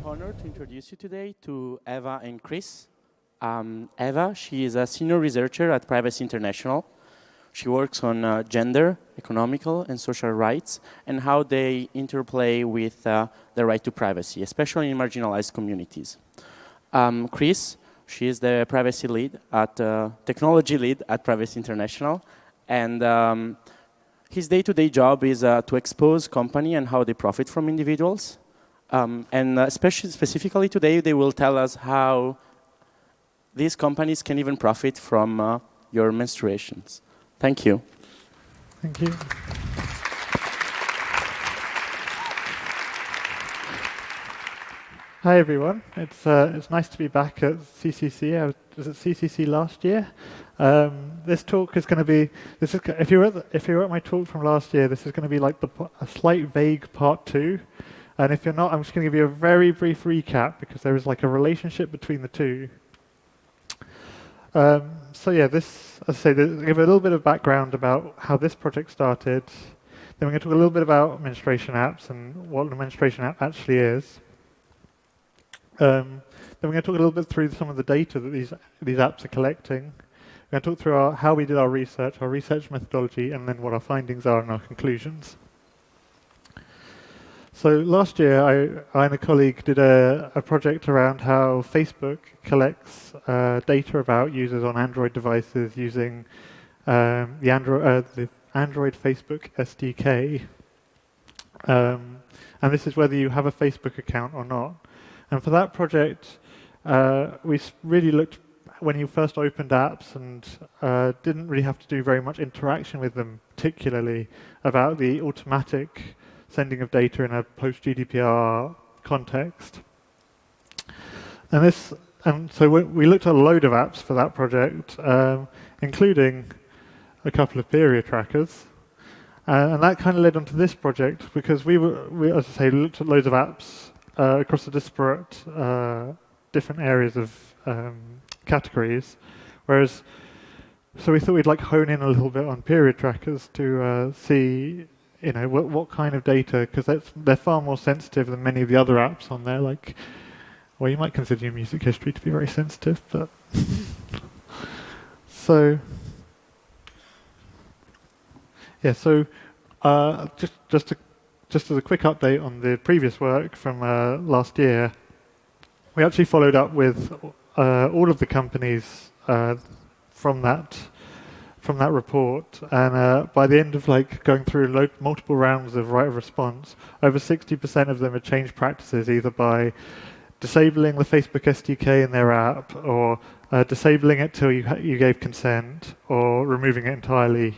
honor to introduce you today to Eva and Chris. Eva, she is a senior researcher at Privacy International. She works on gender, economical, and social rights, and how they interplay with the right to privacy, especially in marginalized communities. Chris, she is the privacy lead at technology lead at Privacy International, and his day-to-day job is to expose company and how they profit from individuals. Specifically today, they will tell us how these companies can even profit from your menstruations. Thank you. Thank you. Hi everyone. It's nice to be back at CCC. I was at CCC last year. This talk is going to be. If you were at my talk from last year, this is going to be like a slight vague part 2. And if you're not, I'm just going to give you a very brief recap because there is like a relationship between the two. So yeah, this, as I say, give a little bit of background about how this project started. Then we're going to talk a little bit about menstruation apps and what a menstruation app actually is. Then we're going to talk a little bit through some of the data that these apps are collecting. We're going to talk through how we did our research methodology, and then what our findings are and our conclusions. So last year, I and a colleague did a project around how Facebook collects data about users on Android devices using the Android Facebook SDK. And this is whether you have a Facebook account or not. And for that project, we really looked, when you first opened apps, and didn't really have to do very much interaction with them, particularly about the automatic sending of data in a post-GDPR context. And so we looked at a load of apps for that project, including a couple of period trackers. And that kind of led onto this project because we, as I say, looked at loads of apps across the disparate different areas of categories. So we thought we'd like hone in a little bit on period trackers to see, you know, what kind of data, because they're far more sensitive than many of the other apps on there. Like, well, you might consider your music history to be very sensitive, but so yeah. So just as a quick update on the previous work from last year, we actually followed up with all of the companies from that report, and by the end of going through multiple rounds of right of response, over 60% of them had changed practices, either by disabling the Facebook SDK in their app, or disabling it till you gave consent, or removing it entirely.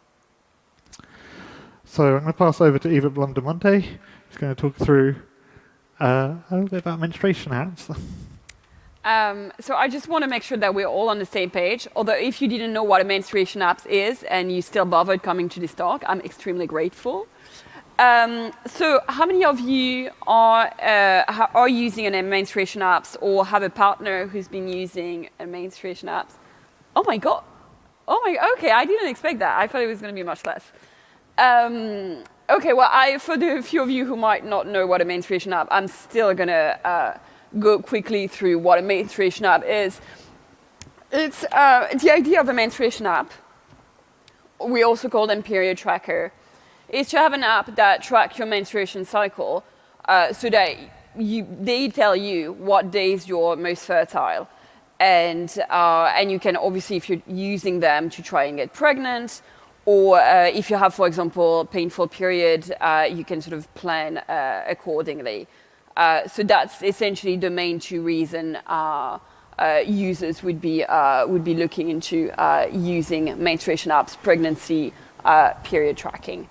So I'm going to pass over to Eva Blondemonte, who's going to talk through a little bit about menstruation apps. So I just want to make sure that we're all on the same page. Although if you didn't know what a menstruation app is and you still bothered coming to this talk, I'm extremely grateful. So how many of you are using a menstruation apps or have a partner who's been using a menstruation apps? Oh my God. Okay, I didn't expect that. I thought it was going to be much less. Okay, well, for the few of you who might not know what a menstruation app, I'm still going to go quickly through what a menstruation app is. It's the idea of a menstruation app. We also call them period tracker. Is to have an app that tracks your menstruation cycle, so that they tell you what days you're most fertile, and you can obviously, if you're using them to try and get pregnant, or if you have, for example, painful period, you can sort of plan accordingly. So that's essentially the main two reasons users would be looking into using menstruation apps, pregnancy, period tracking.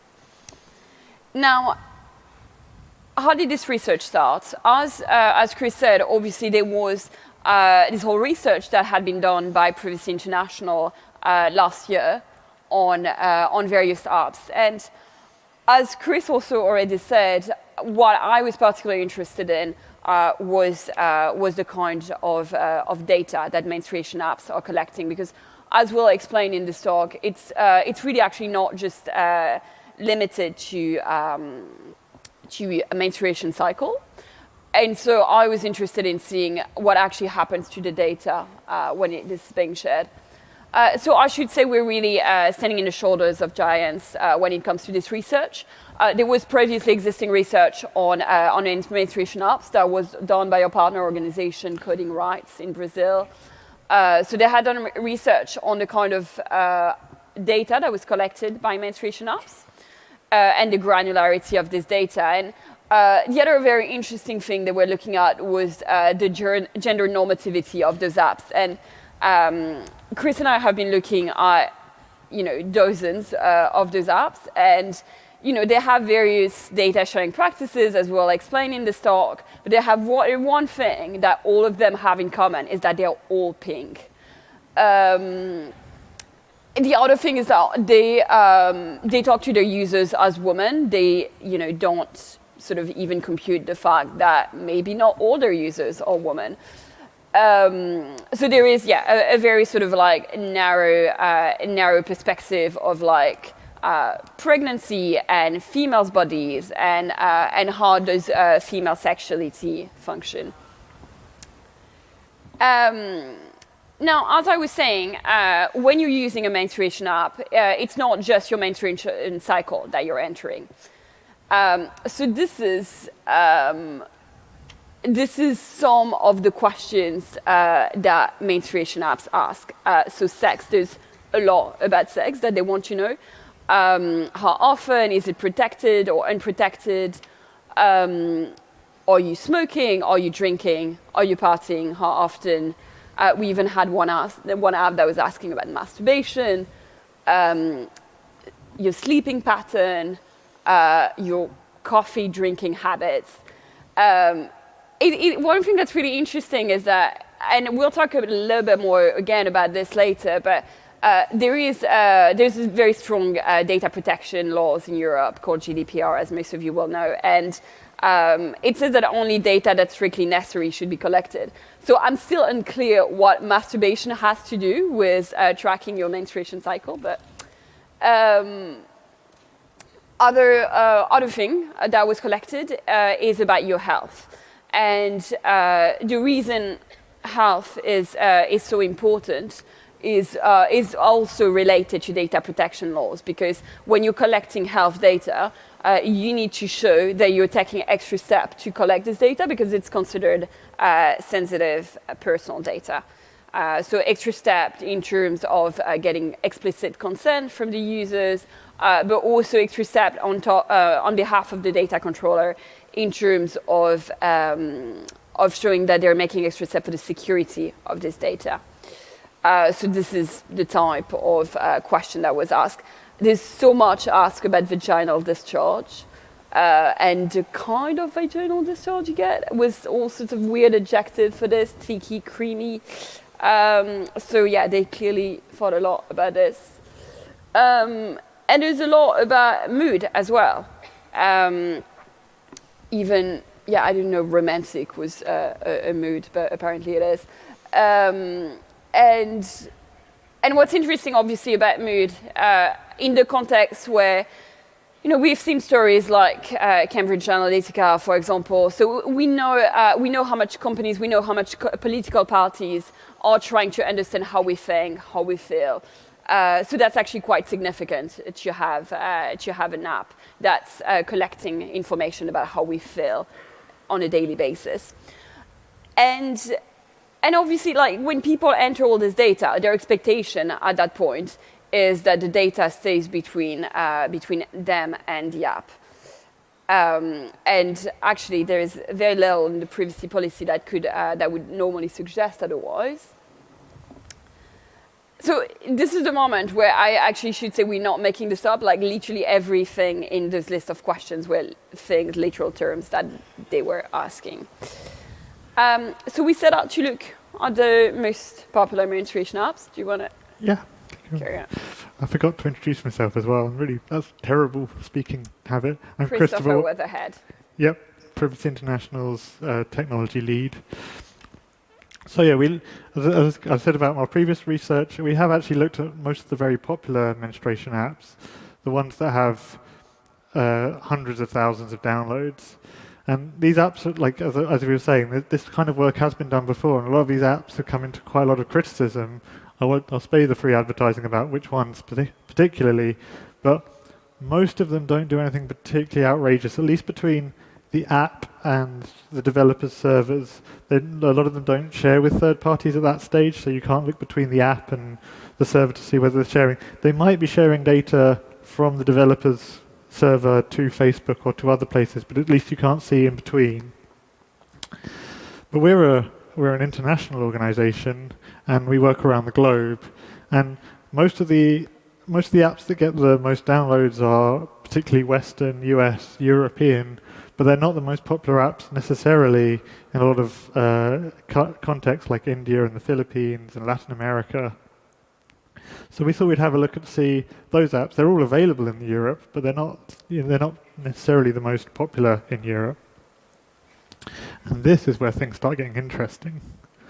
Now, how did this research start? As Chris said, obviously there was this whole research that had been done by Privacy International last year on various apps. And as Chris also already said, what I was particularly interested in was the kind of data that menstruation apps are collecting, because as we'll explain in this talk, it's really actually not just limited to a menstruation cycle. and so I was interested in seeing what actually happens to the data when it is being shared. So I should say we're really standing in the shoulders of giants when it comes to this research. There was previously existing research on menstruation apps that was done by a partner organization, Coding Rights, in Brazil. So they had done research on the kind of data that was collected by menstruation apps and the granularity of this data. And the other very interesting thing they were looking at was the gender normativity of those apps. And Chris and I have been looking at, dozens of those apps, and they have various data sharing practices, as we'll explain in this talk. But they have one thing that all of them have in common is that they're all pink. The other thing is that they talk to their users as women. They don't sort of even compute the fact that maybe not all their users are women. So there is, a very sort of like narrow perspective of like pregnancy and females' bodies and how does female sexuality function. Now, as I was saying, when you're using a menstruation app, it's not just your menstruation cycle that you're entering. So this is some of the questions that menstruation apps ask. So sex, there's a lot about sex that they want to know. How often is it protected or unprotected? Are you smoking? Are you drinking? Are you partying? How often? We even had one app that was asking about masturbation, your sleeping pattern, your coffee drinking habits. One thing that's really interesting is that, and we'll talk a little bit more again about this later, but there's very strong data protection laws in Europe called GDPR, as most of you will know, and it says that only data that's strictly necessary should be collected. So I'm still unclear what masturbation has to do with tracking your menstruation cycle, but other thing that was collected is about your health. And the reason health is so important is also related to data protection laws, because when you're collecting health data, you need to show that you're taking extra step to collect this data because it's considered sensitive personal data. So extra step in terms of getting explicit consent from the users, but also extra step on behalf of the data controller in terms of showing that they're making extra step for the security of this data. So this is the type of question that was asked. There's so much asked about vaginal discharge, and the kind of vaginal discharge you get with all sorts of weird adjectives for this, thicky, creamy. So yeah, they clearly thought a lot about this. And there's a lot about mood as well. Even, I didn't know romantic was a mood, but apparently it is. And what's interesting, obviously, about mood, in the context where, we've seen stories like Cambridge Analytica, for example. So we know how much companies, we know how much political parties are trying to understand how we think, how we feel. So that's actually quite significant to have an app that's collecting information about how we feel on a daily basis. And obviously, like when people enter all this data, their expectation at that point is that the data stays between them and the app. And actually, there is very little in the privacy policy that would normally suggest otherwise. So this is the moment where I actually should say we're not making this up. Like literally everything in this list of questions were things, literal terms that they were asking. So we set out to look at the most popular menstruation apps. Do you want to? Yeah. Carry on. I forgot to introduce myself as well. Really, that's a terrible speaking habit. I'm Christopher Weatherhead. Yep, Privacy International's technology lead. So yeah, as I said about my previous research, we have actually looked at most of the very popular menstruation apps, the ones that have hundreds of thousands of downloads. And these apps, like as we were saying, this kind of work has been done before, and a lot of these apps have come into quite a lot of criticism. I'll spare you the free advertising about which ones particularly, but most of them don't do anything particularly outrageous, at least between the app and the developer's servers. A lot of them don't share with third parties at that stage, so you can't look between the app and the server to see whether they're sharing. They might be sharing data from the developer's server to Facebook or to other places, but at least you can't see in between. But we're an international organization, and we work around the globe, and most of the apps that get the most downloads are particularly Western, US, European, but they're not the most popular apps necessarily in a lot of contexts like India and the Philippines and Latin America. So we thought we'd have a look and see those apps. They're all available in Europe, but they're not necessarily the most popular in Europe. And this is where things start getting interesting.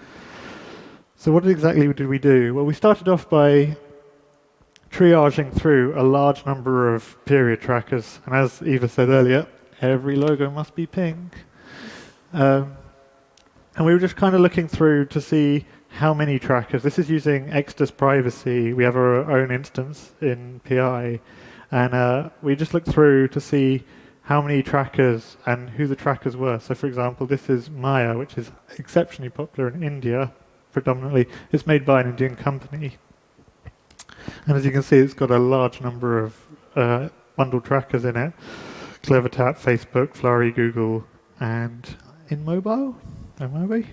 So what exactly did we do? Well, we started off by triaging through a large number of period trackers. And as Eva said earlier, every logo must be pink. And we were just kind of looking through to see how many trackers. This is using Exodus Privacy. We have our own instance in PI. And we just looked through to see how many trackers and who the trackers were. So for example, this is Maya, which is exceptionally popular in India, predominantly. It's made by an Indian company. And as you can see, it's got a large number of bundled trackers in it. CleverTap, Facebook, Flurry, Google, and InMobile, maybe.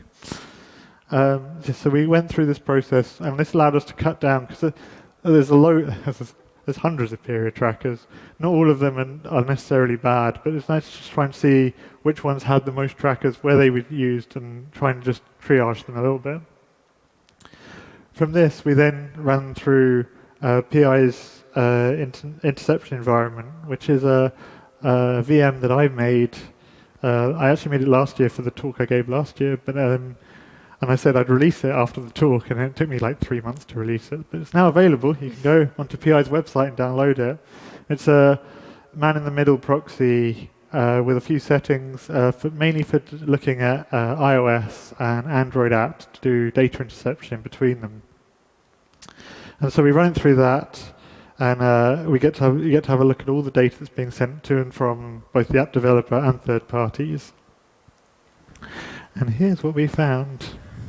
So we went through this process, and this allowed us to cut down, because there's hundreds of period trackers. Not all of them are necessarily bad, but it's nice to just try and see which ones had the most trackers, where they were used, and try and just triage them a little bit. From this, we then ran through PI's interception environment, which is a VM that I made. I actually made it last year for the talk I gave last year, but and I said I'd release it after the talk, and it took me like 3 months to release it. But it's now available. You can go onto PI's website and download it. It's a man-in-the-middle proxy with a few settings, mainly for looking at iOS and Android apps to do data interception between them. And so we run through that, and you get to have a look at all the data that's being sent to and from both the app developer and third parties. And here's what we found.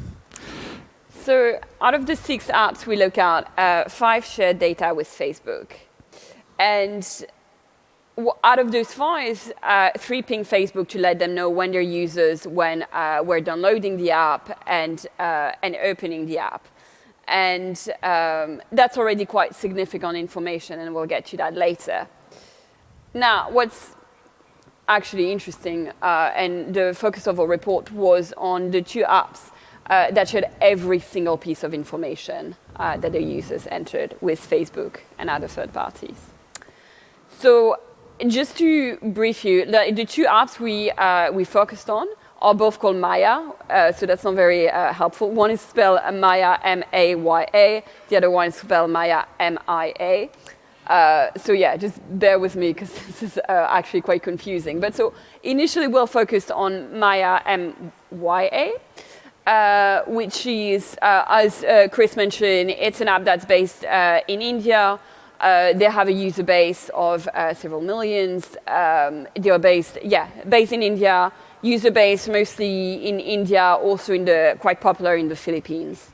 So out of the 6 apps we look at, 5 shared data with Facebook. And out of those 5, 3 ping Facebook to let them know when their users were downloading the app and opening the app. And that's already quite significant information, and we'll get to that later. Now, what's actually interesting, and the focus of our report was on the 2 apps that shared every single piece of information that the users entered with Facebook and other third parties. So just to brief you, the 2 apps we focused on are both called Maya, so that's not very helpful. One is spelled Maya, M-A-Y-A. The other one is spelled Maya, M-I-A. So yeah, just bear with me, because this is actually quite confusing. But so initially we'll focus on Maya, M-Y-A. Which is, as Chris mentioned, it's an app that's based in India. They have a user base of several millions. They are based in India. User base mostly in India, also quite popular in the Philippines.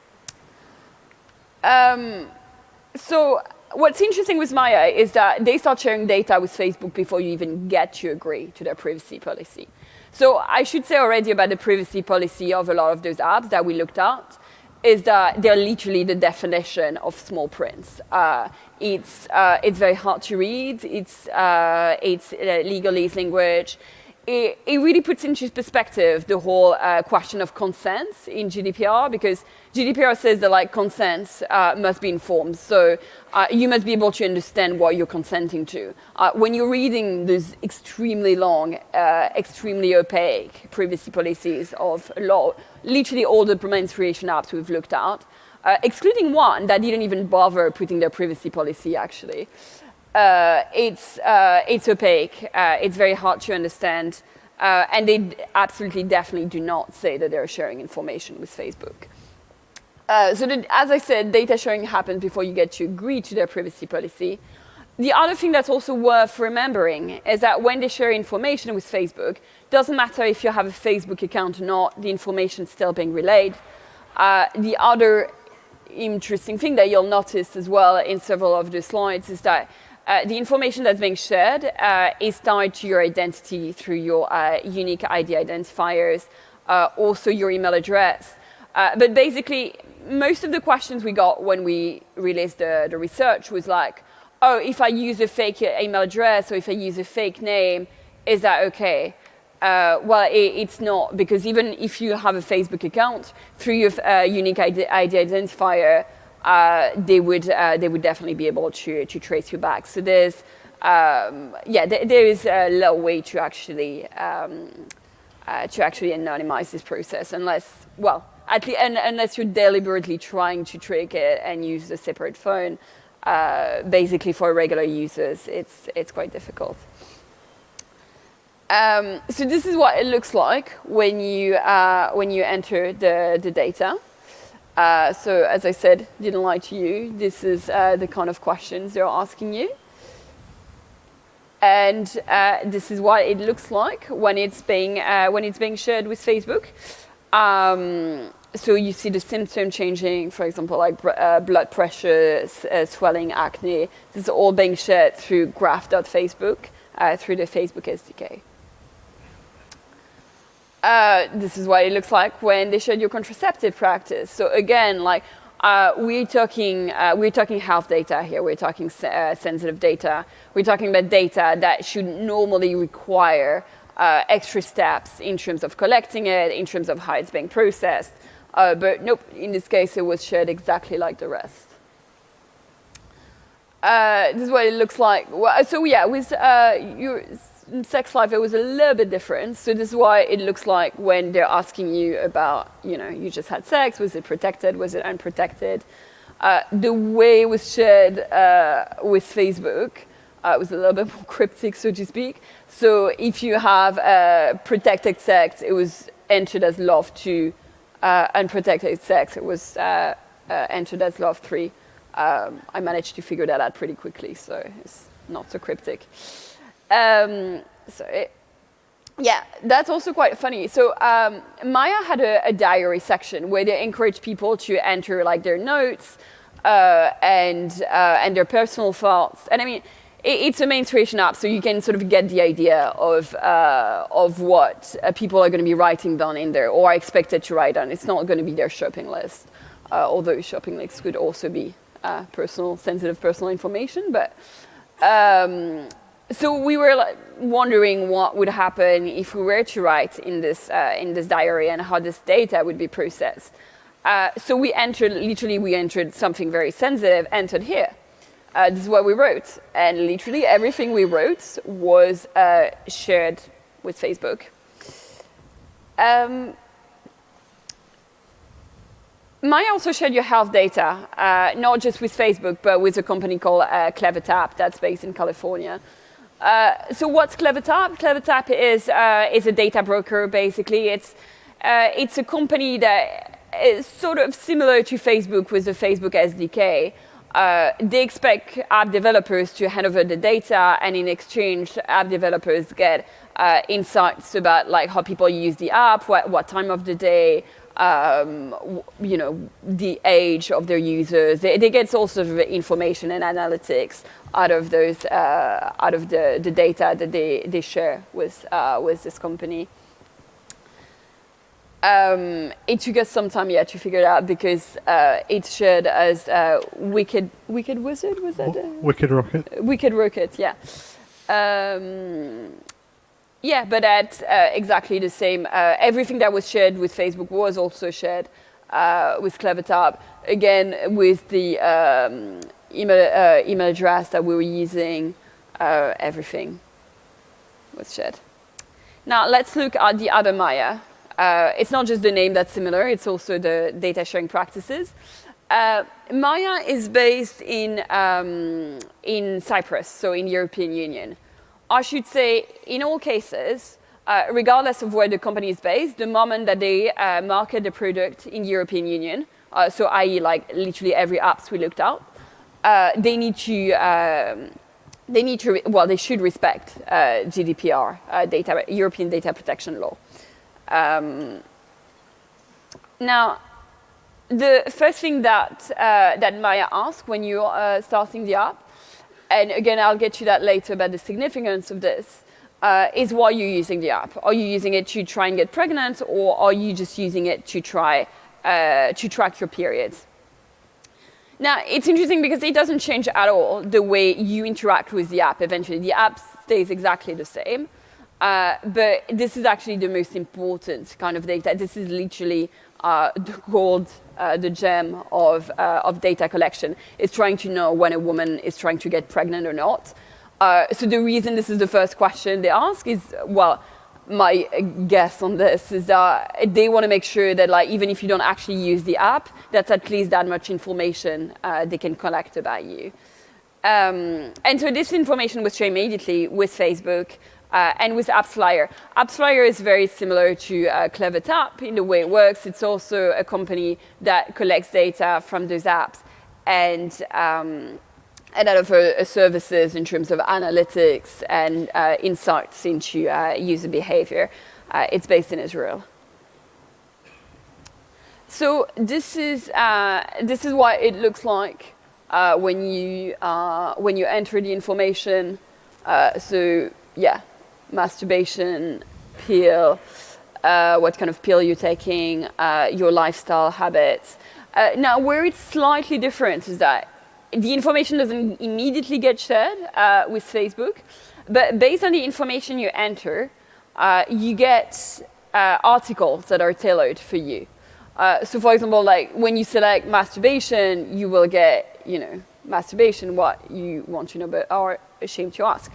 So what's interesting with Maya is that they start sharing data with Facebook before you even get to agree to their privacy policy. So I should say already about the privacy policy of a lot of those apps that we looked at is that they're literally the definition of small prints. It's very hard to read. It's legalese language. It really puts into perspective the whole question of consent in GDPR, because GDPR says that consent must be informed. So you must be able to understand what you're consenting to. When you're reading these extremely long, extremely opaque privacy policies of literally all the menstruation apps we've looked at, excluding one that didn't even bother putting their privacy policy actually. It's opaque. It's very hard to understand. And they absolutely, definitely do not say that they're sharing information with Facebook. So as I said, data sharing happens before you get to agree to their privacy policy. The other thing that's also worth remembering is that when they share information with Facebook, doesn't matter if you have a Facebook account or not, the information is still being relayed. The other interesting thing that you'll notice as well in several of the slides is that the information that's being shared is tied to your identity through your unique ID identifiers, also your email address. But basically, most of the questions we got when we released the research was like, oh, if I use a fake email address or if I use a fake name, is that okay? Well, it's not, because even if you have a Facebook account, through your unique ID identifier, they would definitely be able to trace you back. So there's, there is a little way to actually anonymize this process, unless, well, unless you're deliberately trying to trick it and use a separate phone. Basically, for regular users, it's quite difficult. So this is what it looks like when you enter the data. So as I said, didn't lie to you. This is the kind of questions they're asking you. And this is what it looks like when it's being shared with Facebook. So you see the symptom changing, for example, like blood pressure, swelling, acne. This is all being shared through graph.facebook, through the Facebook SDK. This is what it looks like when they shared your contraceptive practice. So again, like we're talking health data here. We're talking sensitive data. We're talking about data that should normally require extra steps in terms of collecting it, in terms of how it's being processed. But nope, in this case, it was shared exactly like the rest. This is what it looks like. Well, so yeah, with your sex life, it was a little bit different. So this is why it looks like when they're asking you about, you just had sex, was it protected, was it unprotected? The way it was shared with Facebook was a little bit more cryptic, so to speak. So if you have protected sex, it was entered as love 2. Unprotected sex, it was entered as love 3. I managed to figure that out pretty quickly, so it's not so cryptic. That's also quite funny. So Maya had a diary section where they encouraged people to enter like their notes and their personal thoughts. And I mean, it's a menstruation app, so you can sort of get the idea of what people are going to be writing down in there or are expected to write down. It's not going to be their shopping list, although shopping lists could also be sensitive personal information. But so we were like wondering what would happen if we were to write in this diary and how this data would be processed. So we entered something very sensitive, entered here. This is what we wrote, and literally everything we wrote was shared with Facebook. Maya also shared your health data, not just with Facebook, but with a company called CleverTap that's based in California. So what's CleverTap? CleverTap is a data broker, basically. It's a company that is sort of similar to Facebook with the Facebook SDK. They expect app developers to hand over the data, and in exchange, app developers get insights about like how people use the app, what time of the day, the age of their users. They get all sorts of information and analytics out of those the data that they share with this company. It took us some time to figure it out because it's shared as Wicked Wizard, was that? Wicked Rocket. Wicked Rocket, yeah. But at exactly the same. Everything that was shared with Facebook was also shared with CleverTap. Again, with the email address that we were using, everything was shared. Now let's look at the other Maya. It's not just the name that's similar, it's also the data sharing practices. Maya is based in Cyprus, so in the European Union. I should say, in all cases, regardless of where the company is based, the moment that they market the product in the European Union, so i.e. like literally every apps we looked at, they should respect GDPR, European data protection law. Now, the first thing that Maya asks when you're starting the app, and again, I'll get to that later about the significance of this, is why you're using the app. Are you using it to try and get pregnant, or are you just using it to try to track your periods? Now, it's interesting because it doesn't change at all the way you interact with the app eventually. The app stays exactly the same, but this is actually the most important kind of data. This is literally the gold, the gem of data collection. It's trying to know when a woman is trying to get pregnant or not. So the reason this is the first question they ask is, well, my guess on this is that they want to make sure that, like, even if you don't actually use the app, that's at least that much information they can collect about you. And so this information was shared immediately with Facebook and with AppsFlyer. AppsFlyer is very similar to CleverTap in the way it works. It's also a company that collects data from those apps and that offer services in terms of analytics and insights into user behavior. It's based in Israel. So this is what it looks like when you enter the information. So yeah, masturbation, pill, what kind of pill you're taking, your lifestyle habits. Now, where it's slightly different is that the information doesn't immediately get shared with Facebook, but based on the information you enter, you get articles that are tailored for you. So for example, like when you select masturbation, you will get, masturbation, what you want to know but are ashamed to ask.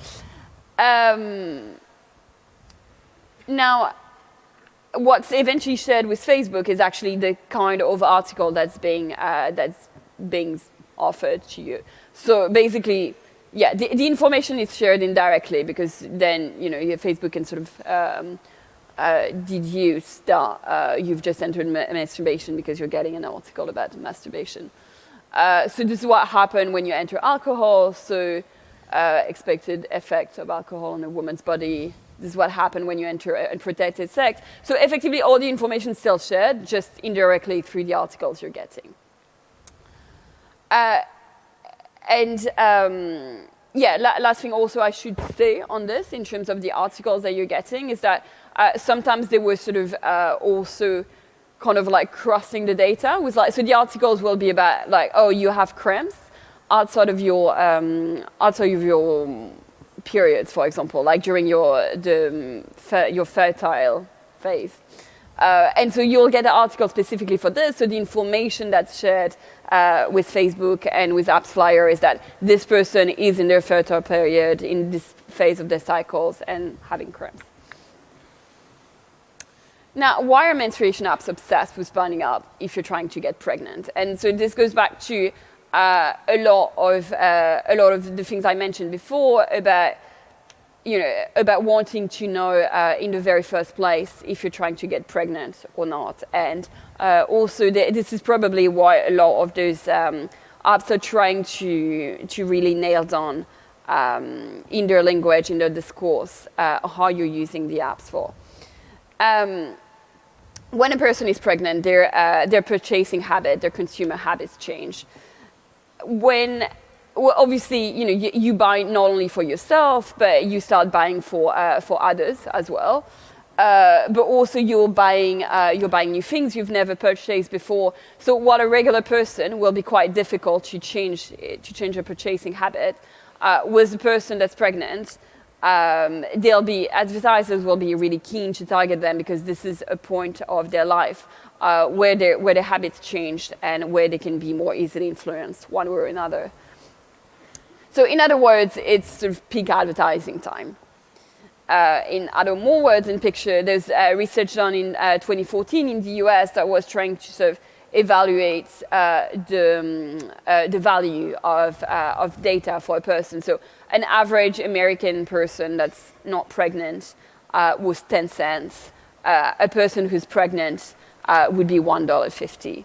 Now, what's eventually shared with Facebook is actually the kind of article that's being offered to you. So basically, yeah, the information is shared indirectly because then, Facebook can sort of deduce that you've just entered masturbation because you're getting an article about masturbation. So this is what happened when you enter alcohol. So expected effects of alcohol on a woman's body. This is what happened when you enter unprotected sex. So effectively, all the information is still shared, just indirectly through the articles you're getting. Last thing also I should say on this in terms of the articles that you're getting is that sometimes they were sort of also kind of like crossing the data with so the articles will be about like, oh, you have cramps outside of your periods, for example, like during your fertile phase. And so you'll get an article specifically for this. So the information that's shared with Facebook and with AppsFlyer is that this person is in their fertile period in this phase of their cycles and having cramps. Now, why are menstruation apps obsessed with signing up if you're trying to get pregnant? And so this goes back to a lot of the things I mentioned before about wanting to know in the very first place if you're trying to get pregnant or not. And also, this is probably why a lot of those apps are trying to really nail down in their language, in their discourse, how you're using the apps for. When a person is pregnant, their purchasing habit, their consumer habits change. Obviously, you buy not only for yourself, but you start buying for others as well. But also you're buying new things you've never purchased before. So while a regular person will be quite difficult to change a purchasing habit, with the person that's pregnant, advertisers will be really keen to target them because this is a point of their life where their habits changed and where they can be more easily influenced one way or another. So in other words, it's sort of peak advertising time. In other more words in picture, there's research done in 2014 in the US that was trying to sort of evaluate the value of data for a person. So an average American person that's not pregnant was 10 cents. A person who's pregnant would be $1.50.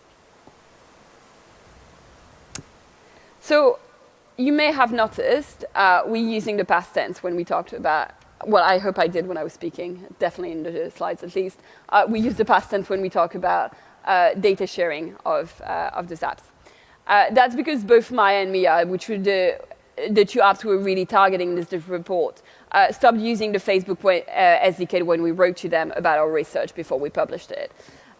So you may have noticed we're using the past tense when we talked about, well, I hope I did when I was speaking, definitely in the slides at least. We use the past tense when we talk about data sharing of these apps. That's because both Maya and Mia, which were the two apps we were really targeting in this report, stopped using the Facebook SDK when we wrote to them about our research before we published it.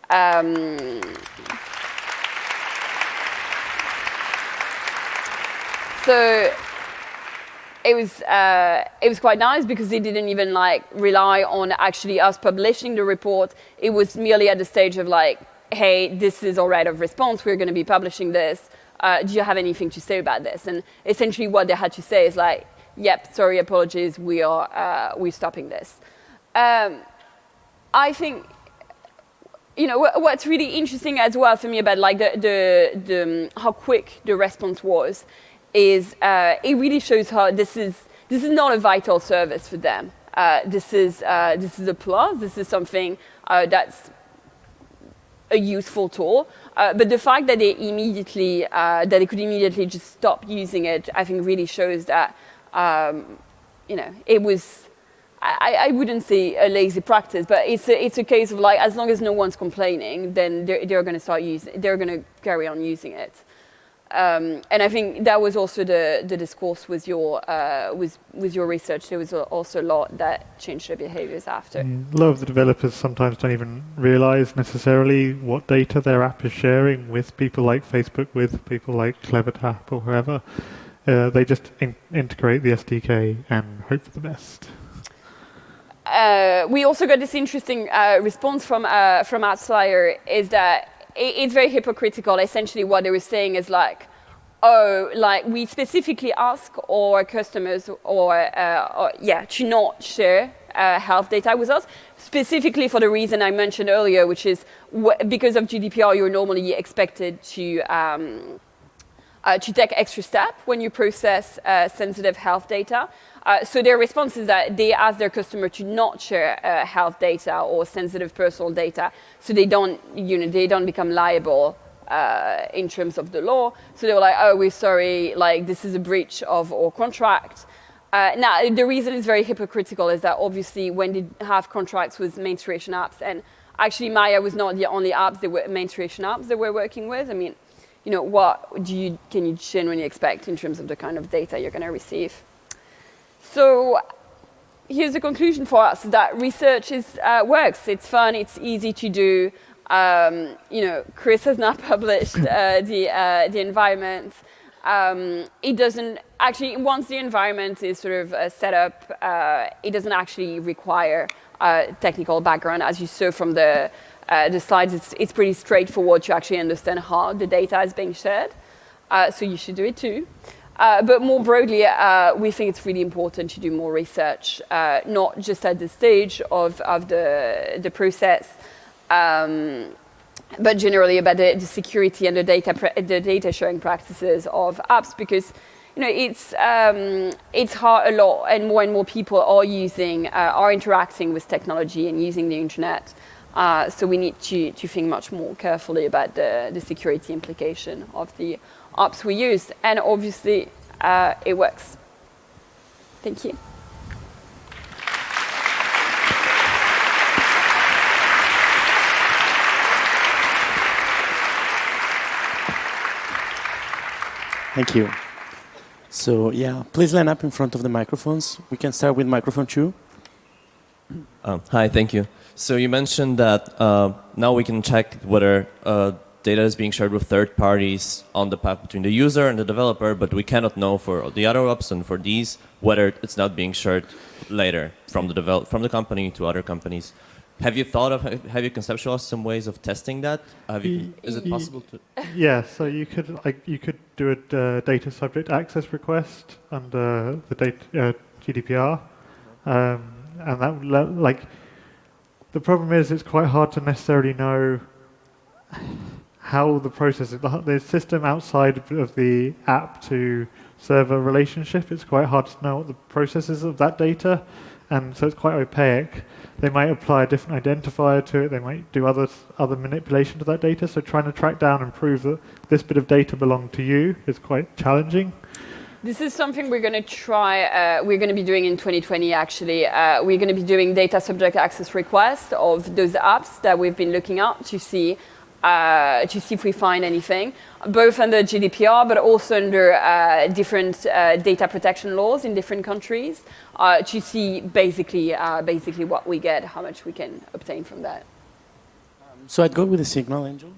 So it was quite nice because they didn't even rely on actually us publishing the report. It was merely at the stage of hey, this is our right of response. We're going to be publishing this. Do you have anything to say about this? And essentially, what they had to say is yep, sorry, apologies. We're stopping this. I think what's really interesting as well for me about the how quick the response was is it really shows how this is not a vital service for them. This is a plus. This is something that's a useful tool, but the fact that they could immediately just stop using it, I think, really shows that it was. I wouldn't say a lazy practice, but it's a case of as long as no one's complaining, then they're going to start using. They're going to carry on using it. And I think that was also the discourse with your research. There was also a lot that changed their behaviors after. A lot of the developers sometimes don't even realize necessarily what data their app is sharing with people like Facebook, with people like CleverTap or whoever. They just integrate the SDK and hope for the best. We also got this interesting response from AppsFlyer, is that it's very hypocritical. Essentially, what they were saying is we specifically ask our customers to not share health data with us, specifically for the reason I mentioned earlier, which is because of GDPR, you're normally expected to take extra step when you process sensitive health data. So their response is that they ask their customer to not share health data or sensitive personal data, so they don't become liable in terms of the law. So they were oh, we're sorry, this is a breach of our contract. Now, the reason it's very hypocritical is that obviously when they have contracts with menstruation apps, and actually Maya was not the only menstruation apps that we're working with. I mean, what can you genuinely expect in terms of the kind of data you're going to receive? So here's the conclusion for us, that research works. It's fun. It's easy to do. Chris has now published the environment. It doesn't actually, once the environment is sort of set up, it doesn't actually require technical background. As you saw from the slides, it's pretty straightforward to actually understand how the data is being shared. So you should do it too. But more broadly, we think it's really important to do more research, not just at the stage of the process, but generally about the security and the data sharing practices of apps, because it's hard a lot, and more people are interacting with technology and using the internet. So we need to think much more carefully about the security implication of the apps we use, and obviously it works. Thank you. Thank you. So please line up in front of the microphones. We can start with microphone 2. Hi, thank you. So you mentioned that now we can check whether data is being shared with third parties on the path between the user and the developer, but we cannot know for the other apps and for these whether it's not being shared later from the company to other companies. Have you conceptualized some ways of testing that? Is it possible to? Yeah, so you could do a data subject access request under the GDPR, and that would the problem is it's quite hard to necessarily know how the process is. The system outside of the app to server relationship, it's quite hard to know what the process is of that data. and so it's quite opaque. They might apply a different identifier to it. They might do other manipulation to that data. So trying to track down and prove that this bit of data belonged to you is quite challenging. This is something we're going to try, we're going to be doing in 2020 actually. We're going to be doing data subject access requests of those apps that we've been looking at to see if we find anything, both under GDPR but also under different data protection laws in different countries, to see basically what we get, how much we can obtain from that. So I'd go with the signal, Angel.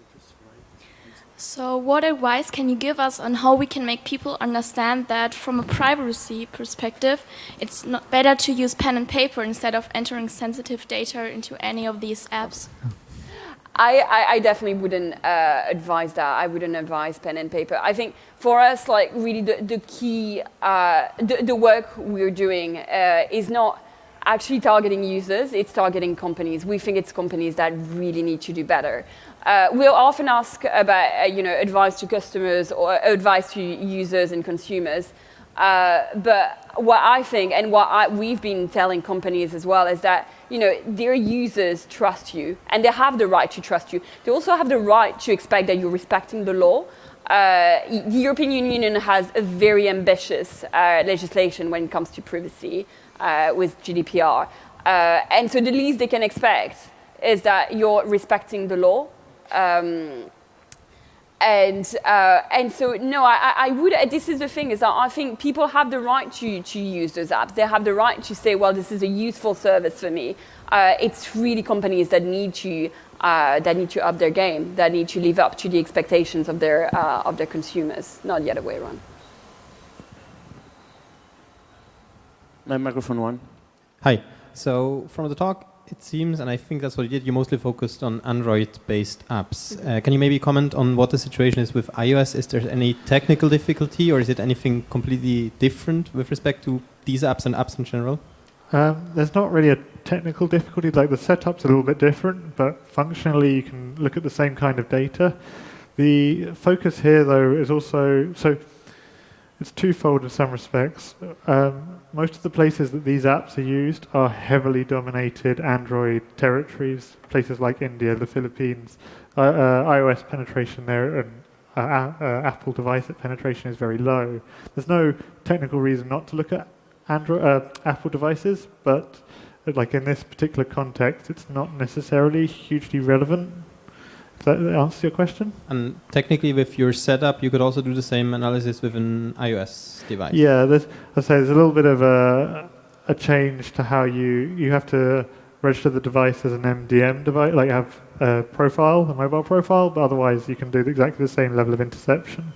So what advice can you give us on how we can make people understand that from a privacy perspective, it's not better to use pen and paper instead of entering sensitive data into any of these apps? I definitely wouldn't advise that. I wouldn't advise pen and paper. I think for us, like really the key, the work we're doing is not actually targeting users, it's targeting companies. We think it's companies that really need to do better. We'll often ask about advice to customers or advice to users and consumers. But what I think and we've been telling companies as well is that their users trust you and they have the right to trust you. They also have the right to expect that you're respecting the law. The European Union has a very ambitious legislation when it comes to privacy with GDPR. And so the least they can expect is that you're respecting the law. And so no, I would. This is the thing is that I think people have the right to use those apps. They have the right to say, well, this is a useful service for me. It's really companies that need to up their game, that need to live up to the expectations of their consumers, not the other way around. My microphone one. Hi. So from the talk, it seems, and I think that's what you did, you mostly focused on Android-based apps. Can you maybe comment on what the situation is with iOS? Is there any technical difficulty, or is it anything completely different with respect to these apps and apps in general? There's not really a technical difficulty. Like the setup's a little bit different, but functionally you can look at the same kind of data. The focus here, though, is also it's twofold in some respects. Most of the places that these apps are used are heavily dominated Android territories, places like India, the Philippines. iOS penetration there and Apple device penetration is very low. There's no technical reason not to look at Apple devices, but like in this particular context, it's not necessarily hugely relevant. Does that answer your question? And technically, with your setup, you could also do the same analysis with an iOS device. Yeah, there's a little bit of a change to how you have to register the device as an MDM device, like have a profile, a mobile profile, but otherwise you can do exactly the same level of interception.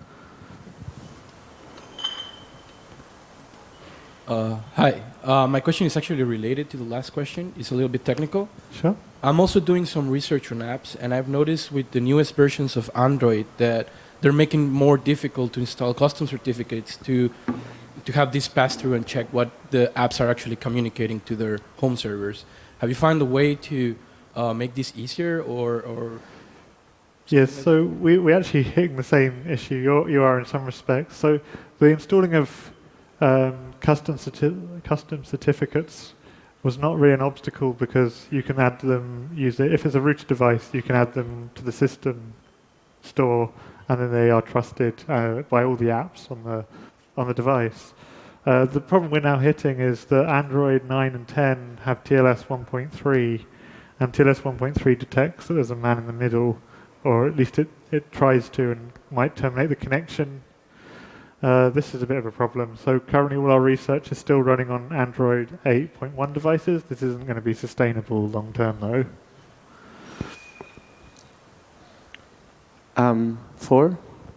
Hi. My question is actually related to the last question. It's a little bit technical. Sure. I'm also doing some research on apps, and I've noticed with the newest versions of Android that they're making it more difficult to install custom certificates to have this pass through and check what the apps are actually communicating to their home servers. Have you found a way to make this easier or Yes, so we actually hitting the same issue you are in some respects. So the installing of custom certificates was not really an obstacle because you can add them, if it's a router device, you can add them to the system store and then they are trusted by all the apps on the device. The problem we're now hitting is that Android 9 and 10 have TLS 1.3 and TLS 1.3 detects that there's a man in the middle, or at least it tries to and might terminate the connection. This is a bit of a problem. So currently all our research is still running on Android 8.1 devices. This isn't going to be sustainable long term though. 4.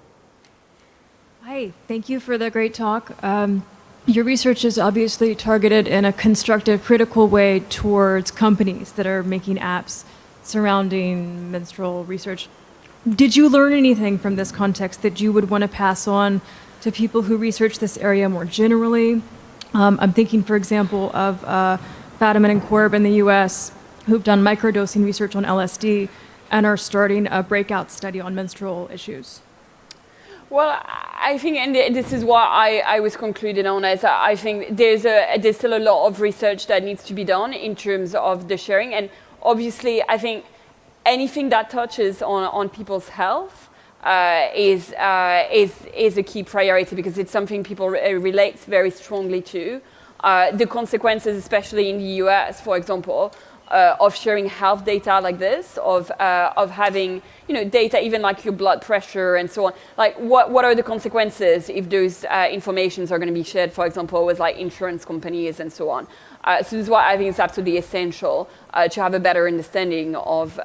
Hi, thank you for the great talk. Your research is obviously targeted in a constructive, critical way towards companies that are making apps surrounding menstrual research. Did you learn anything from this context that you would want to pass on to people who research this area more generally? I'm thinking, for example, of Fadiman and Korb in the US, who've done microdosing research on LSD and are starting a breakout study on menstrual issues. Well, I think, and this is what I was concluding on, is that I think there's still a lot of research that needs to be done in terms of the sharing. And obviously, I think anything that touches on people's health is a key priority, because it's something people relate very strongly to. The consequences, especially in the US, for example, of sharing health data like this, of having data even like your blood pressure and so on. Like what are the consequences if those informations are going to be shared, for example, with like insurance companies and so on. So this is why I think it's absolutely essential to have a better understanding of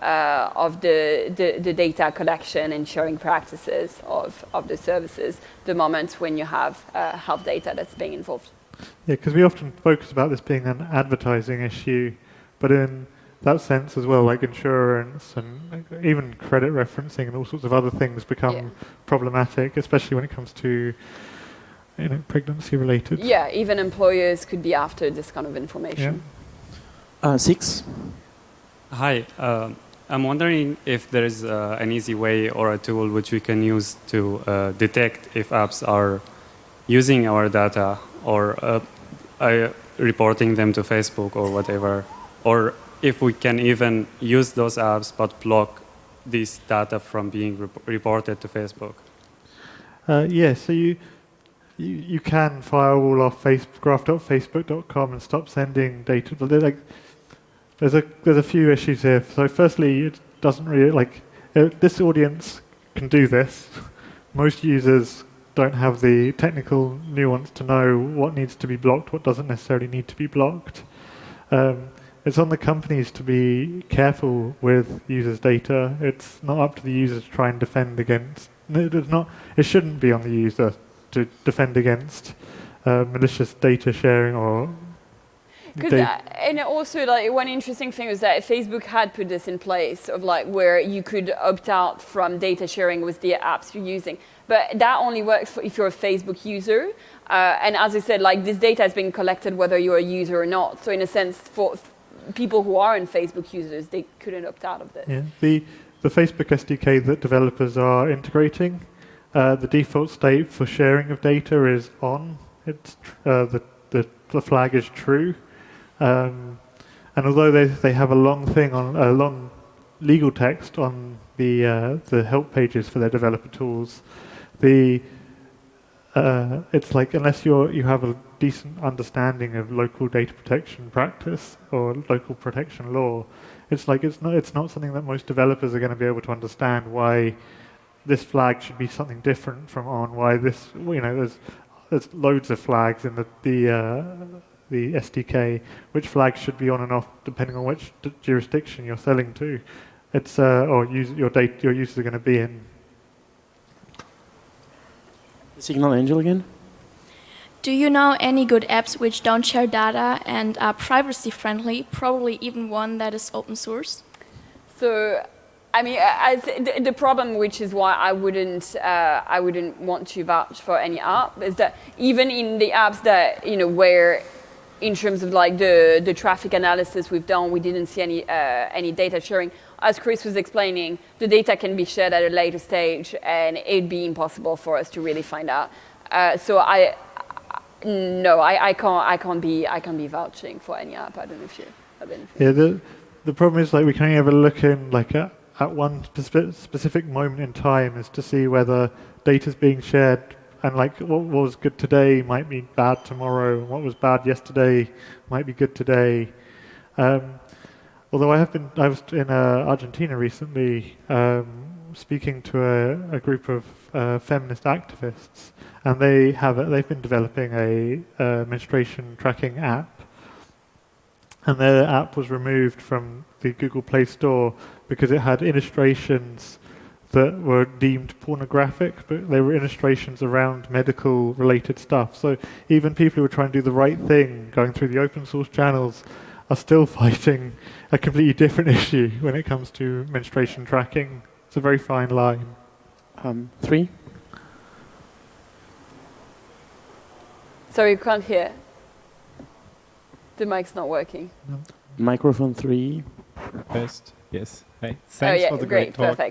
the data collection and sharing practices of the services the moment when you have health data that's being involved. Yeah, because we often focus about this being an advertising issue, but in that sense as well, like insurance and even credit referencing and all sorts of other things become problematic, especially when it comes to pregnancy related. Yeah, even employers could be after this kind of information. Yeah. 6. Hi, I'm wondering if there is an easy way or a tool which we can use to detect if apps are using our data or reporting them to Facebook or whatever, or if we can even use those apps but block this data from being reported to Facebook. So you can firewall off graph.facebook.com and stop sending data, but there's a few issues here. So firstly, it doesn't really this audience can do this. Most users don't have the technical nuance to know what needs to be blocked, what doesn't necessarily need to be blocked. It's on the companies to be careful with users' data. It's not up to the user to try and defend against. It shouldn't be on the user to defend against malicious data sharing or. And also, one interesting thing is that Facebook had put this in place of where you could opt out from data sharing with the apps you're using. But that only works if you're a Facebook user. And as I said, this data has been collected whether you're a user or not. So in a sense, for people who aren't Facebook users, they couldn't opt out of this. Yeah. The Facebook SDK that developers are integrating, the default state for sharing of data is on. It's the flag is true. And although they have a long legal text on the help pages for their developer tools, it's unless you have a decent understanding of local data protection practice or local protection law, it's not something that most developers are going to be able to understand why this flag should be something different from on. Why this there's loads of flags in the SDK, which flags should be on and off depending on which jurisdiction you're selling to. It's or your users are going to be in. Signal Angel again. Do you know any good apps which don't share data and are privacy friendly, probably even one that is open source? So, I mean, the problem, which is why I wouldn't want to vouch for any app, is that even in the apps that where, in terms of the traffic analysis we've done, we didn't see any data sharing. As Chris was explaining, the data can be shared at a later stage, and it'd be impossible for us to really find out. So I can't be vouching for any app. I don't know if you have anything. Yeah, the problem is we can only ever look in at one specific moment in time as to see whether data's being shared, and what was good today might be bad tomorrow, and what was bad yesterday might be good today. Although I was in Argentina recently speaking to a group of feminist activists, and they've been developing a menstruation tracking app, and their app was removed from the Google Play Store because it had illustrations that were deemed pornographic, but they were illustrations around medical related stuff. So even people who were trying to do the right thing, going through the open source channels, are still fighting a completely different issue when it comes to menstruation tracking. It's a very fine line. 3. Sorry, you can't hear. The mic's not working. Microphone 3. Best. Yes. Hey. Thanks for the great talk. Perfect.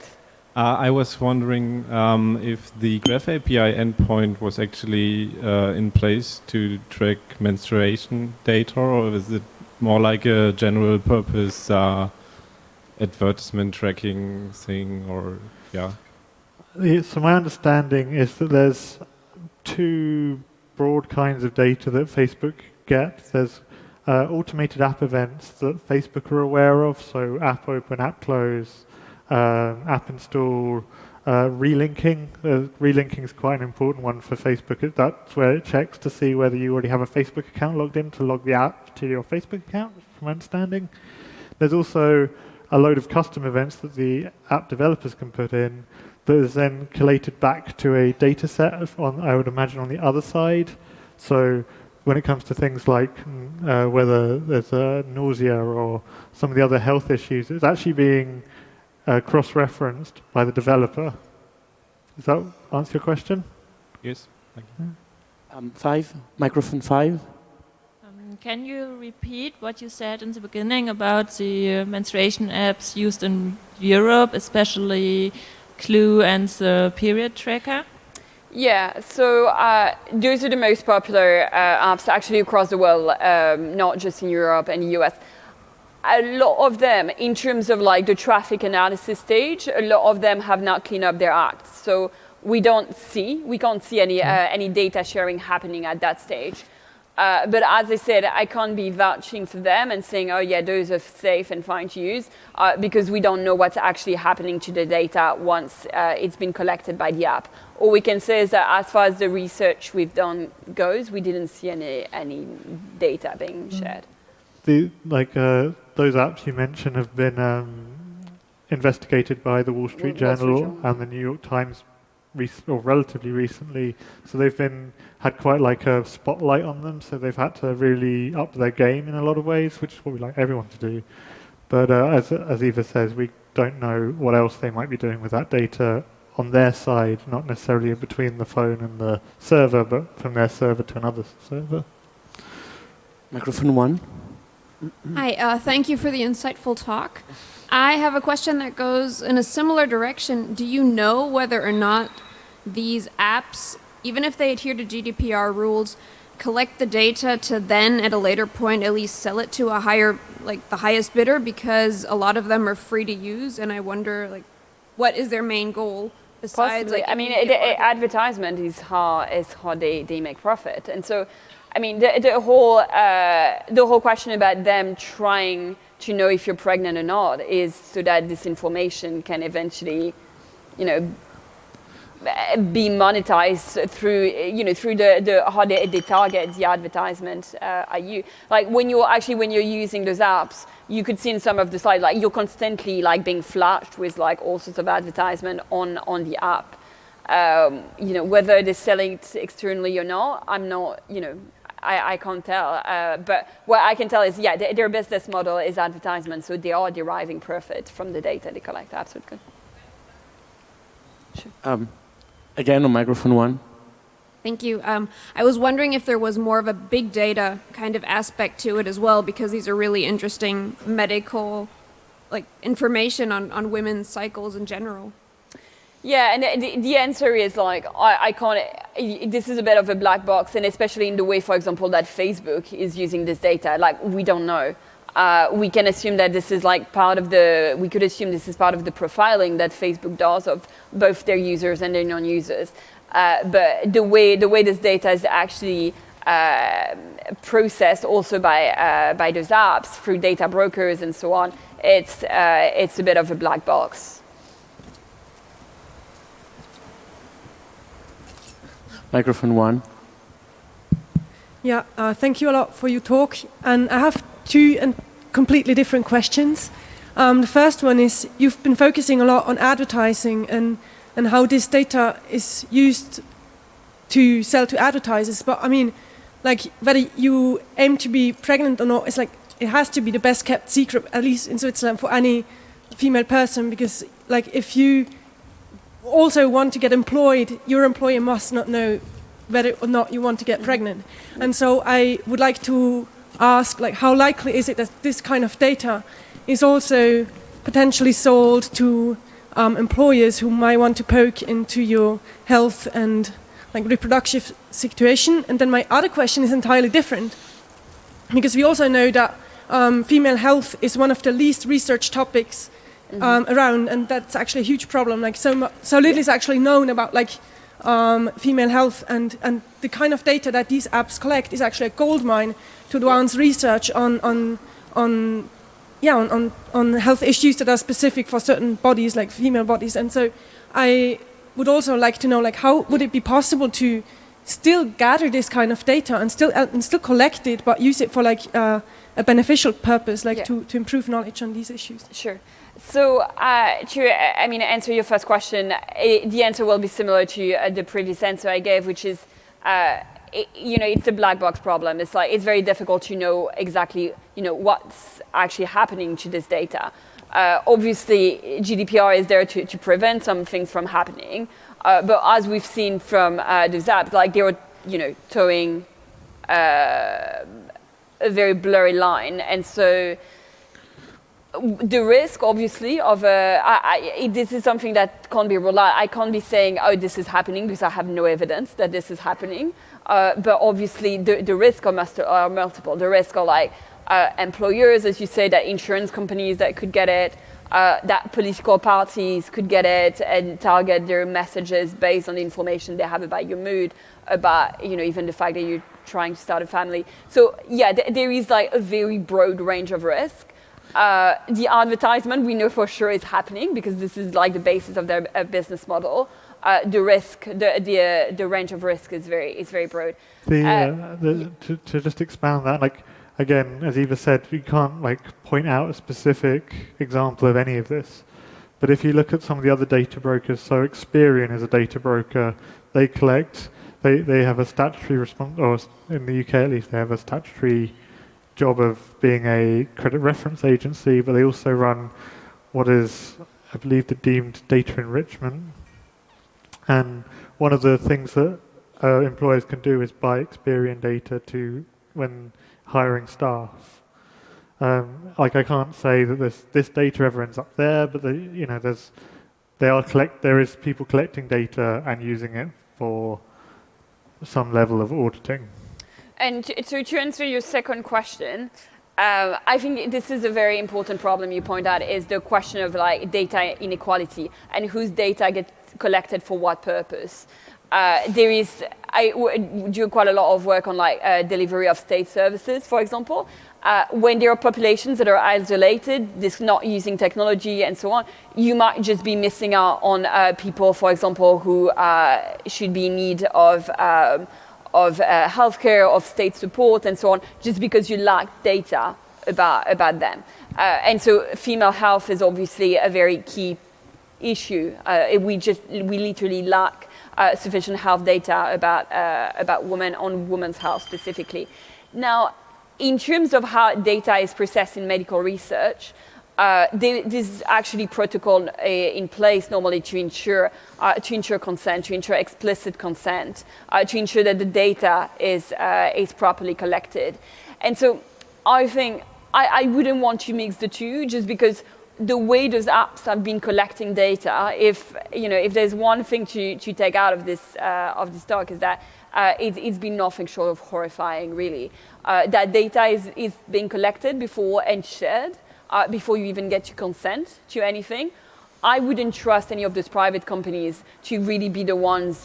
I was wondering if the Graph API endpoint was actually in place to track menstruation data, or is it more like a general purpose advertisement tracking thing, or yeah? So my understanding is that there's two broad kinds of data that Facebook gets. There's automated app events that Facebook are aware of, so app open, app close, app install, relinking. Relinking is quite an important one for Facebook. That's where it checks to see whether you already have a Facebook account logged in to log the app to your Facebook account, from my understanding. There's also a load of custom events that the app developers can put in that is then collated back to a data set on, I would imagine, on the other side. So when it comes to things like whether there's nausea or some of the other health issues, it's actually being cross-referenced by the developer. Does that answer your question? Yes, thank you. Microphone 5. Can you repeat what you said in the beginning about the menstruation apps used in Europe, especially Clue and the period tracker? Yeah, so those are the most popular apps actually across the world, not just in Europe and the US. A lot of them, in terms of like the traffic analysis stage, a lot of them have not cleaned up their acts. So we can't see any data sharing happening at that stage. But as I said, I can't be vouching for them and saying, oh yeah, those are safe and fine to use, because we don't know what's actually happening to the data once it's been collected by the app. All we can say is that as far as the research we've done goes, we didn't see any data being shared. Those apps you mentioned have been investigated by the Wall Street Journal and the New York Times relatively recently, so they've had quite like a spotlight on them, so they've had to really up their game in a lot of ways, which is what we like everyone to do. But as Eva says, we don't know what else they might be doing with that data on their side, not necessarily between the phone and the server, but from their server to another server. Microphone 1. Hi, thank you for the insightful talk. I have a question that goes in a similar direction. Do you know whether or not these apps, even if they adhere to GDPR rules, collect the data to then at a later point at least sell it to a higher, like the highest bidder, because a lot of them are free to use, and I wonder like what is their main goal besides Possibly. like I mean, advertisement is how they make profit. And so I mean, the whole question about them trying to know if you're pregnant or not is so that this information can eventually, be monetized through the how they target the advertisement. When you're using those apps, you could see in some of the slides, like you're constantly like being flashed with like all sorts of advertisement on the app. Whether they're selling it externally or not, I'm not, I can't tell. But what I can tell is, yeah, their business model is advertisement, so they are deriving profit from the data they collect. Absolutely. Sure. Again, on microphone 1. Thank you. I was wondering if there was more of a big data kind of aspect to it as well, because these are really interesting medical, like information on women's cycles in general. Yeah, and the answer is like, I can't, this is a bit of a black box, and especially in the way, for example, that Facebook is using this data, like we don't know. We can assume that this is like we could assume this is part of the profiling that Facebook does of both their users and their non-users. But the way this data is actually processed also by those apps through data brokers and so on, it's a bit of a black box. Microphone 1. Yeah, thank you a lot for your talk. And I have two completely different questions. The first one is, you've been focusing a lot on advertising and how this data is used to sell to advertisers. But I mean, like whether you aim to be pregnant or not, it's like it has to be the best kept secret, at least in Switzerland, for any female person, because like if you also want to get employed, your employer must not know whether or not you want to get pregnant. And so I would like to ask, like, how likely is it that this kind of data is also potentially sold to employers who might want to poke into your health and like reproductive situation. And then my other question is entirely different, because we also know that female health is one of the least researched topics around, and that's actually a huge problem. Like so little is actually known about like female health, and the kind of data that these apps collect is actually a goldmine to advance research on health issues that are specific for certain bodies, like female bodies. And so I would also like to know, like, how would it be possible to still gather this kind of data and still collect it, but use it for like a beneficial purpose, like to improve knowledge on these issues? Sure. So to answer your first question, the answer will be similar to the previous answer I gave, which is, it's a black box problem. It's like it's very difficult to know exactly, what's actually happening to this data. Obviously, GDPR is there to prevent some things from happening, but as we've seen from those apps, like they were, towing a very blurry line, and so the risk, obviously, of this is something that can't be ruled out. I can't be saying, oh, this is happening, because I have no evidence that this is happening. But obviously, the risks are multiple. The risks are like employers, as you say, that insurance companies that could get it, that political parties could get it and target their messages based on the information they have about your mood, about even the fact that you're trying to start a family. So yeah, there is like a very broad range of risk. The advertisement we know for sure is happening, because this is like the basis of their business model. The risk, the range of risk is very broad. To just expand that, like again, as Eva said, we can't like point out a specific example of any of this. But if you look at some of the other data brokers, so Experian is a data broker. They collect. They have a statutory response, or in the UK at least, they have a statutory job of being a credit reference agency, but they also run what is, I believe, the deemed data enrichment. And one of the things that employers can do is buy Experian data when hiring staff. Like I can't say that this data ever ends up there, but there is people collecting data and using it for some level of auditing. And to answer your second question, I think this is a very important problem you point out, is the question of like data inequality and whose data gets collected for what purpose. I do quite a lot of work on like delivery of state services, for example. When there are populations that are isolated, this not using technology and so on, you might just be missing out on people, for example, who should be in need of healthcare, of state support, and so on, just because you lack data about them. And so female health is obviously a very key issue. We literally lack sufficient health data about women, on women's health specifically. Now, in terms of how data is processed in medical research, there's actually protocol in place normally to ensure consent, to ensure explicit consent, to ensure that the data is properly collected. And so I think I wouldn't want to mix the two, just because the way those apps have been collecting data, if there's one thing to take out of this talk, is that it's been nothing short of horrifying, really. That data is being collected before and shared, before you even get to consent to anything. I wouldn't trust any of those private companies to really be the ones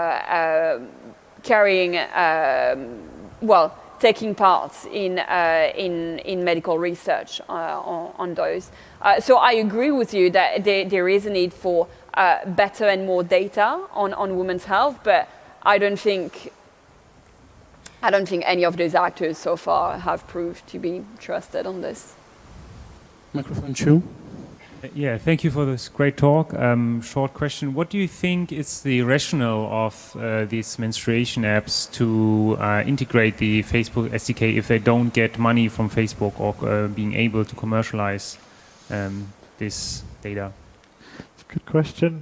taking part in medical research on those. So I agree with you that there is a need for better and more data on women's health, but I don't think any of those actors so far have proved to be trusted on this. Microphone 2. Yeah, thank you for this great talk. Short question. What do you think is the rationale of these menstruation apps to integrate the Facebook SDK if they don't get money from Facebook, or being able to commercialize this data? It's a good question.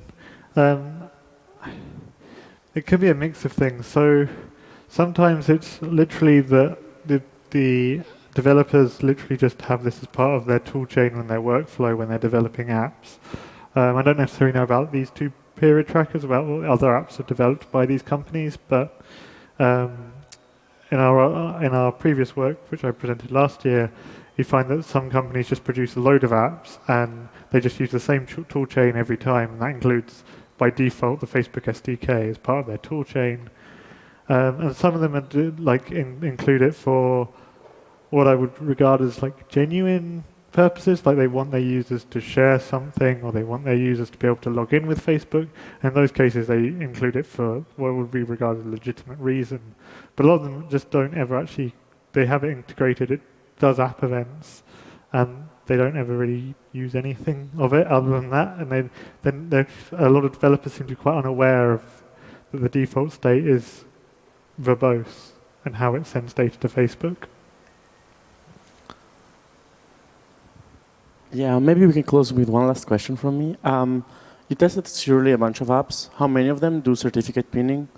It can be a mix of things. So sometimes it's literally the developers literally just have this as part of their tool chain and their workflow when they're developing apps. I don't necessarily know about these two period trackers, about what other apps are developed by these companies, but in our previous work, which I presented last year, you find that some companies just produce a load of apps and they just use the same tool chain every time, and that includes by default the Facebook SDK as part of their tool chain. And some of them include it for what I would regard as like genuine purposes, like they want their users to share something, or they want their users to be able to log in with Facebook. In those cases, they include it for what would be regarded as a legitimate reason. But a lot of them just don't ever actually, they have it integrated, it does app events, and they don't ever really use anything of it other than that. And then a lot of developers seem to be quite unaware of that the default state is verbose and how it sends data to Facebook. Yeah, maybe we can close with one last question from me. You tested surely a bunch of apps. How many of them do certificate pinning?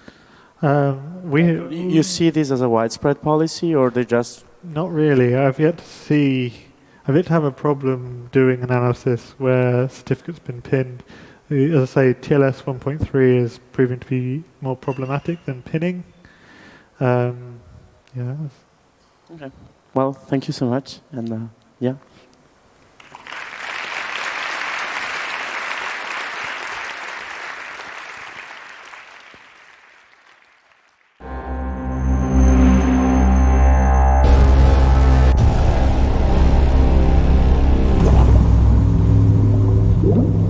You see this as a widespread policy, or they just... Not really. I've yet to have a problem doing analysis where certificates been pinned. As I say, TLS 1.3 is proving to be more problematic than pinning. Yeah. Okay. Well, thank you so much, and yeah.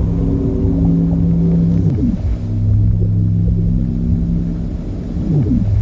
Mm-hmm.